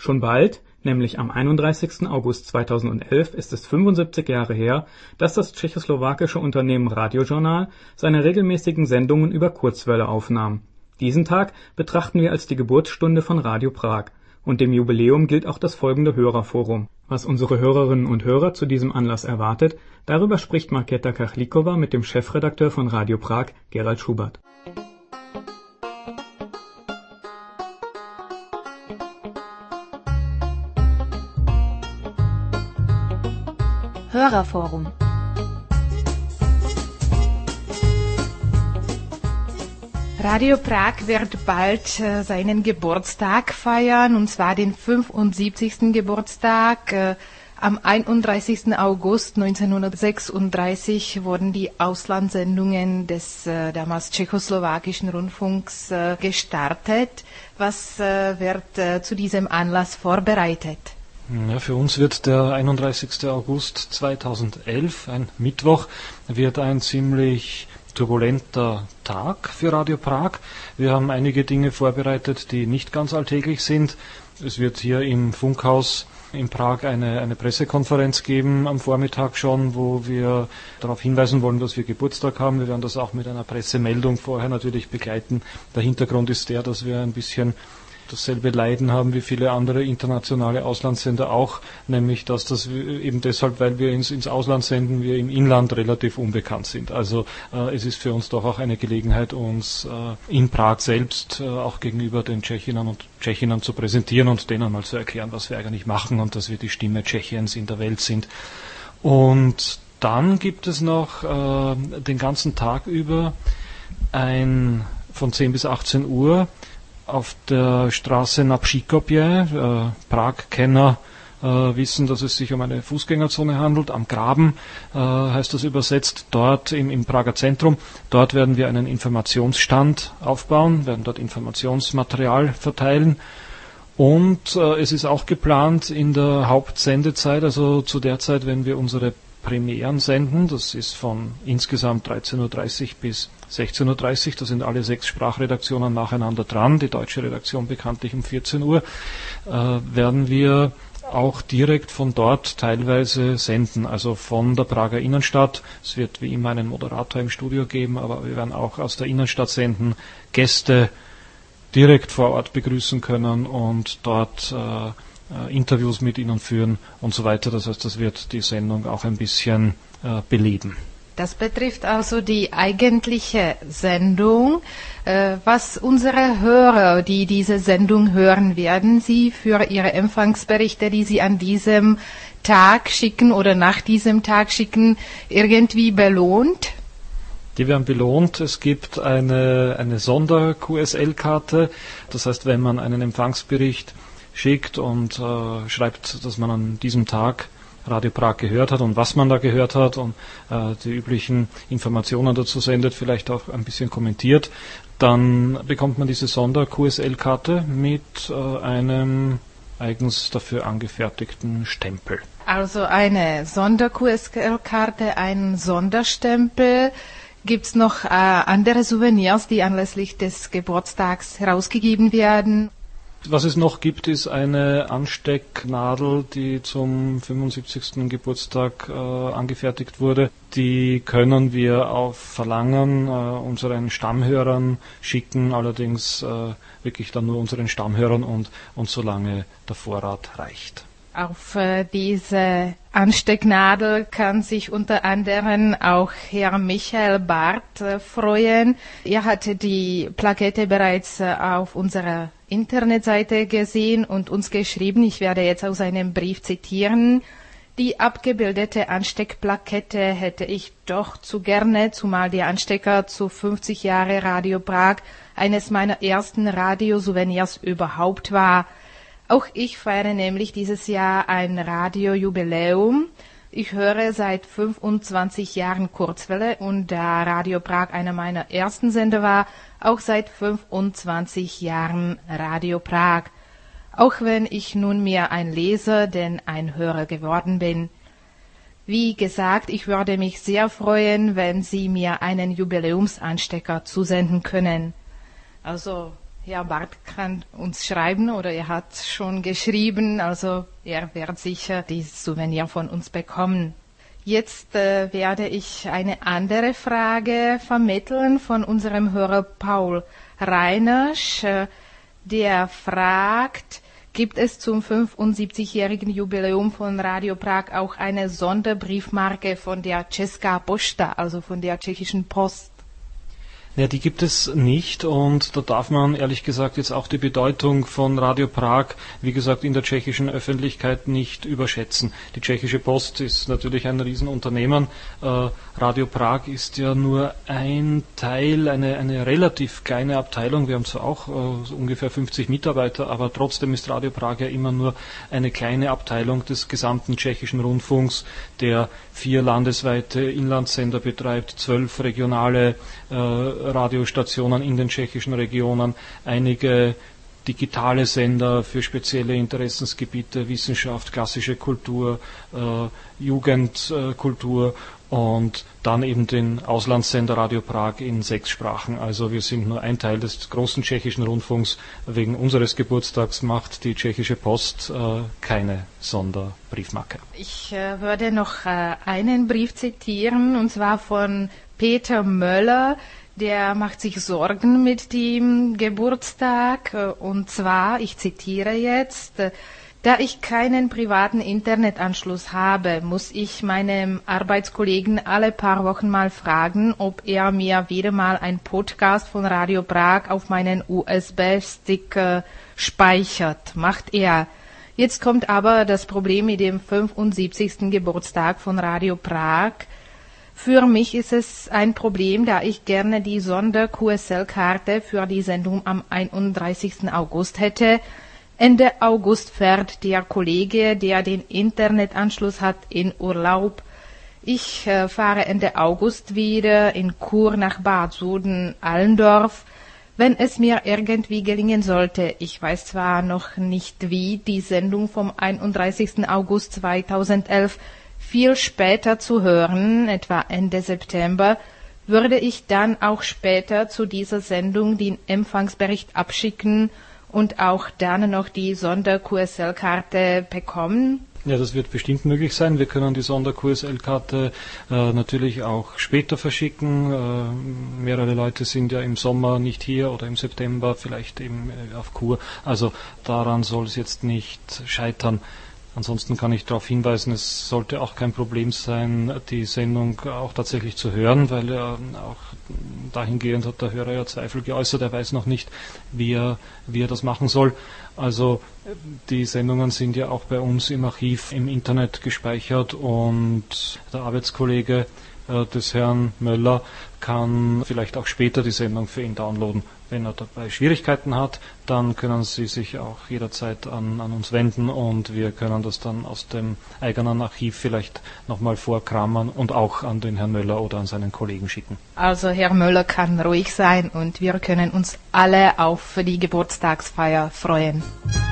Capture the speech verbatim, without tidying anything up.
Schon bald, nämlich am einunddreißigsten August zweitausendelf, ist es fünfundsiebzig Jahre her, dass das tschechoslowakische Unternehmen Radiojournal seine regelmäßigen Sendungen über Kurzwelle aufnahm. Diesen Tag betrachten wir als die Geburtsstunde von Radio Prag. Und dem Jubiläum gilt auch das folgende Hörerforum. Was unsere Hörerinnen und Hörer zu diesem Anlass erwartet, darüber spricht Markéta Kachlíková mit dem Chefredakteur von Radio Prag, Gerald Schubert. Hörerforum. Radio Prag wird bald äh, seinen Geburtstag feiern, und zwar den fünfundsiebzigsten Geburtstag. Äh, am einunddreißigsten August neunzehnhundertsechsunddreißig wurden die Auslandssendungen des äh, damals tschechoslowakischen Rundfunks äh, gestartet. Was äh, wird äh, zu diesem Anlass vorbereitet? Ja, für uns wird der einunddreißigsten August zweitausendelf, ein Mittwoch, wird ein ziemlich turbulenter Tag für Radio Prag. Wir haben einige Dinge vorbereitet, die nicht ganz alltäglich sind. Es wird hier im Funkhaus in Prag eine, eine Pressekonferenz geben am Vormittag schon, wo wir darauf hinweisen wollen, dass wir Geburtstag haben. Wir werden das auch mit einer Pressemeldung vorher natürlich begleiten. Der Hintergrund ist der, dass wir ein bisschen dasselbe Leiden haben wie viele andere internationale Auslandssender auch, nämlich dass das eben deshalb, weil wir ins, ins Ausland senden, wir im Inland relativ unbekannt sind. Also äh, es ist für uns doch auch eine Gelegenheit, uns äh, in Prag selbst äh, auch gegenüber den Tschechinnen und Tschechinnen zu präsentieren und denen mal zu erklären, was wir eigentlich machen und dass wir die Stimme Tschechiens in der Welt sind. Und dann gibt es noch äh, den ganzen Tag über ein von zehn bis achtzehn Uhr auf der Straße na Příkopě, äh, Prag-Kenner äh, wissen, dass es sich um eine Fußgängerzone handelt, am Graben äh, heißt das übersetzt, dort im, im Prager Zentrum. Dort werden wir einen Informationsstand aufbauen, werden dort Informationsmaterial verteilen. Und äh, es ist auch geplant in der Hauptsendezeit, also zu der Zeit, wenn wir unsere Premieren senden, das ist von insgesamt dreizehn Uhr dreißig bis sechzehn Uhr dreißig, da sind alle sechs Sprachredaktionen nacheinander dran, die deutsche Redaktion bekanntlich um vierzehn Uhr, äh, werden wir auch direkt von dort teilweise senden, also von der Prager Innenstadt. Es wird wie immer einen Moderator im Studio geben, aber wir werden auch aus der Innenstadt senden, Gäste direkt vor Ort begrüßen können und dort äh, Interviews mit ihnen führen und so weiter. Das heißt, das wird die Sendung auch ein bisschen äh, beleben. Das betrifft also die eigentliche Sendung. Äh, was unsere Hörer, die diese Sendung hören, werden sie für ihre Empfangsberichte, die sie an diesem Tag schicken oder nach diesem Tag schicken, irgendwie belohnt? Die werden belohnt. Es gibt eine, eine Sonder-Q S L-Karte. Das heißt, wenn man einen Empfangsbericht schickt und äh, schreibt, dass man an diesem Tag Radio Prag gehört hat und was man da gehört hat und äh, die üblichen Informationen dazu sendet, vielleicht auch ein bisschen kommentiert, dann bekommt man diese Sonder-Q S L-Karte mit äh, einem eigens dafür angefertigten Stempel. Also eine Sonder-Q S L-Karte, einen Sonderstempel. Gibt es noch äh, andere Souvenirs, die anlässlich des Geburtstags herausgegeben werden? Was es noch gibt, ist eine Anstecknadel, die zum fünfundsiebzigsten Geburtstag äh, angefertigt wurde. Die können wir auf Verlangen äh, unseren Stammhörern schicken, allerdings äh, wirklich dann nur unseren Stammhörern und, und solange der Vorrat reicht. Auf äh, diese Anstecknadel kann sich unter anderem auch Herr Michael Barth äh, freuen. Er hatte die Plakette bereits äh, auf unserer Internetseite gesehen und uns geschrieben. Ich werde jetzt aus einem Brief zitieren. Die abgebildete Ansteckplakette hätte ich doch zu gerne, zumal der Anstecker zu fünfzig Jahre Radio Prag eines meiner ersten Radiosouvenirs überhaupt war. Auch ich feiere nämlich dieses Jahr ein Radiojubiläum. Ich höre seit fünfundzwanzig Jahren Kurzwelle und da Radio Prag einer meiner ersten Sender war, auch seit fünfundzwanzig Jahren Radio Prag. Auch wenn ich nunmehr ein Leser, denn ein Hörer geworden bin. Wie gesagt, ich würde mich sehr freuen, wenn Sie mir einen Jubiläumsanstecker zusenden können. Also, Herr Barth kann uns schreiben oder er hat schon geschrieben, also er wird sicher dieses Souvenir von uns bekommen. Jetzt äh, werde ich eine andere Frage vermitteln von unserem Hörer Paul Reiners, äh, der fragt, gibt es zum fünfundsiebzigjährigen Jubiläum von Radio Prag auch eine Sonderbriefmarke von der Česká pošta, also von der tschechischen Post? Ja, die gibt es nicht und da darf man ehrlich gesagt jetzt auch die Bedeutung von Radio Prag, wie gesagt, in der tschechischen Öffentlichkeit nicht überschätzen. Die tschechische Post ist natürlich ein Riesenunternehmen. Äh, Radio Prag ist ja nur ein Teil, eine, eine relativ kleine Abteilung. Wir haben zwar auch äh, so ungefähr fünfzig Mitarbeiter, aber trotzdem ist Radio Prag ja immer nur eine kleine Abteilung des gesamten tschechischen Rundfunks, der vier landesweite Inlandssender betreibt, zwölf regionale äh, Radiostationen in den tschechischen Regionen, einige digitale Sender für spezielle Interessensgebiete, Wissenschaft, klassische Kultur, äh, Jugendkultur äh, und dann eben den Auslandssender Radio Prag in sechs Sprachen. Also wir sind nur ein Teil des großen tschechischen Rundfunks. Wegen unseres Geburtstags macht die tschechische Post äh, keine Sonderbriefmarke. Ich äh, würde noch äh, einen Brief zitieren, und zwar von Peter Möller. Der macht sich Sorgen mit dem Geburtstag, und zwar, ich zitiere jetzt, da ich keinen privaten Internetanschluss habe, muss ich meinem Arbeitskollegen alle paar Wochen mal fragen, ob er mir wieder mal ein Podcast von Radio Prag auf meinen U S B-Stick äh, speichert. Macht er. Jetzt kommt aber das Problem mit dem fünfundsiebzigsten Geburtstag von Radio Prag. Für mich ist es ein Problem, da ich gerne die Sonder-Q S L-Karte für die Sendung am einunddreißigsten August hätte. Ende August fährt der Kollege, der den Internetanschluss hat, in Urlaub. Ich äh, fahre Ende August wieder in Chur nach Bad Soden-Allendorf. Wenn es mir irgendwie gelingen sollte, ich weiß zwar noch nicht wie, die Sendung vom einunddreißigsten August zweitausendelf viel später zu hören, etwa Ende September, würde ich dann auch später zu dieser Sendung den Empfangsbericht abschicken und auch dann noch die Sonder-Q S L-Karte bekommen? Ja, das wird bestimmt mög-möglich sein. Wir können die Sonder-Q S L-Karte äh, natürlich auch später verschicken. Äh, mehrere Leute sind ja im Sommer nicht hier oder im September vielleicht eben äh, auf Kur. Also daran soll es jetzt nicht scheitern. Ansonsten kann ich darauf hinweisen, es sollte auch kein Problem sein, die Sendung auch tatsächlich zu hören, weil ja auch dahingehend hat der Hörer ja Zweifel geäußert, er weiß noch nicht, wie er, wie er das machen soll. Also die Sendungen sind ja auch bei uns im Archiv im Internet gespeichert und der Arbeitskollege äh, des Herrn Möller kann vielleicht auch später die Sendung für ihn downloaden. Wenn er dabei Schwierigkeiten hat, dann können Sie sich auch jederzeit an, an uns wenden und wir können das dann aus dem eigenen Archiv vielleicht nochmal vorkramen und auch an den Herrn Möller oder an seinen Kollegen schicken. Also Herr Möller kann ruhig sein und wir können uns alle auf die Geburtstagsfeier freuen.